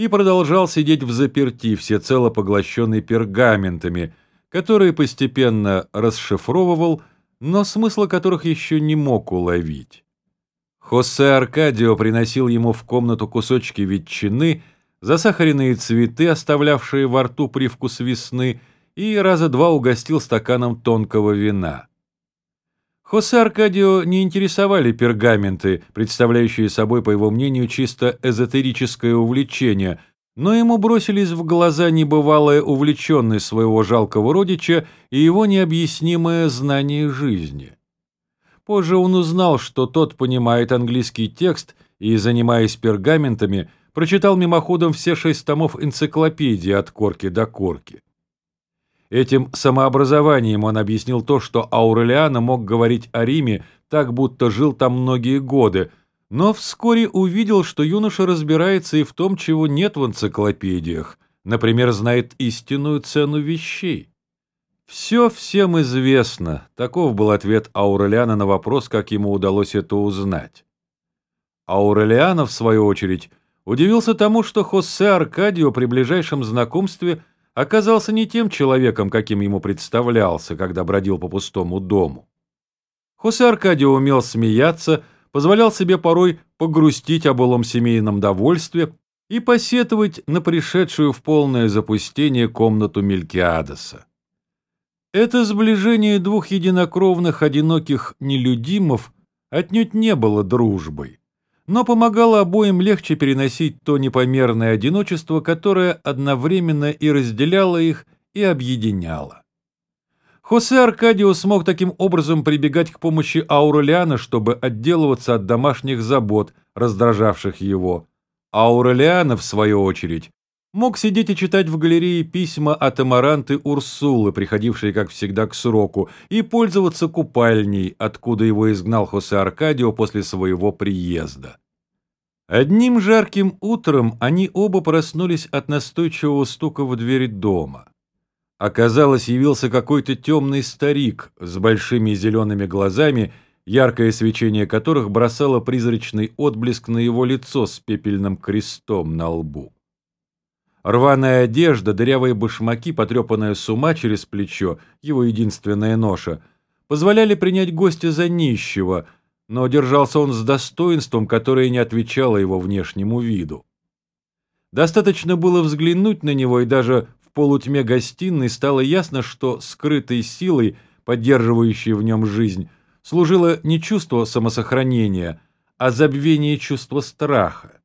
и продолжал сидеть взаперти, всецело поглощенный пергаментами, которые постепенно расшифровывал, но смысла которых еще не мог уловить. Хосе Аркадио приносил ему в комнату кусочки ветчины, засахаренные цветы, оставлявшие во рту привкус весны, и раза два угостил стаканом тонкого вина. Хосе Аркадио не интересовали пергаменты, представляющие собой, по его мнению, чисто эзотерическое увлечение, но ему бросились в глаза небывалая увлеченность своего жалкого родича и его необъяснимое знание жизни. Позже он узнал, что тот понимает английский текст и, занимаясь пергаментами, прочитал мимоходом все 6 томов энциклопедии от корки до корки. Этим самообразованием он объяснил то, что Аурелиано мог говорить о Риме так, будто жил там многие годы, но вскоре увидел, что юноша разбирается и в том, чего нет в энциклопедиях, например, знает истинную цену вещей. «Все всем известно», — таков был ответ Аурелиано на вопрос, как ему удалось это узнать. Аурелиано, в свою очередь, удивился тому, что Хосе Аркадио при ближайшем знакомстве оказался не тем человеком, каким ему представлялся, когда бродил по пустому дому. Хосе Аркадио умел смеяться, позволял себе порой погрустить о былом семейном довольстве и посетовать на пришедшую в полное запустение комнату Мелькиадеса. Это сближение двух единокровных одиноких нелюдимов отнюдь не было дружбой, но помогало обоим легче переносить то непомерное одиночество, которое одновременно и разделяло их, и объединяло. Хосе Аркадио смог таким образом прибегать к помощи Аурелиано, чтобы отделываться от домашних забот, раздражавших его. Аурелиано, в свою очередь, мог сидеть и читать в галерее письма от Амаранты Урсулы, приходившей, как всегда, к сроку, и пользоваться купальней, откуда его изгнал Хосе Аркадио после своего приезда. Одним жарким утром они оба проснулись от настойчивого стука в дверь дома. Оказалось, явился какой-то темный старик с большими зелеными глазами, яркое свечение которых бросало призрачный отблеск на его лицо с пепельным крестом на лбу. Рваная одежда, дырявые башмаки, потрепанная сума через плечо, его единственная ноша, позволяли принять гостя за нищего, но держался он с достоинством, которое не отвечало его внешнему виду. Достаточно было взглянуть на него, и даже в полутьме гостиной стало ясно, что скрытой силой, поддерживающей в нем жизнь, служило не чувство самосохранения, а забвение чувства страха.